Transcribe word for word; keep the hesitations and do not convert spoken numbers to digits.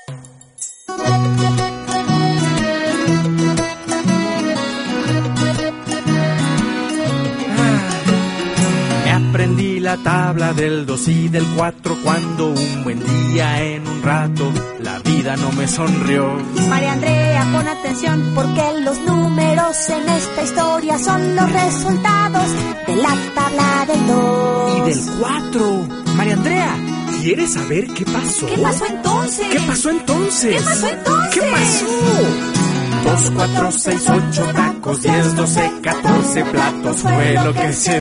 Aprendí la tabla del dos y del cuatro cuando un buen día en un rato la vida no me sonrió. María Andrea, pon atención porque los números en esta historia son los resultados de la tabla del dos. Y del cuatro. María Andrea, ¿quieres saber qué pasó? ¿Qué pasó entonces? ¿Qué pasó entonces? ¿Qué pasó entonces? ¿Qué pasó? Dos, cuatro, seis, ocho tacos, diez, doce, catorce platos fue lo que se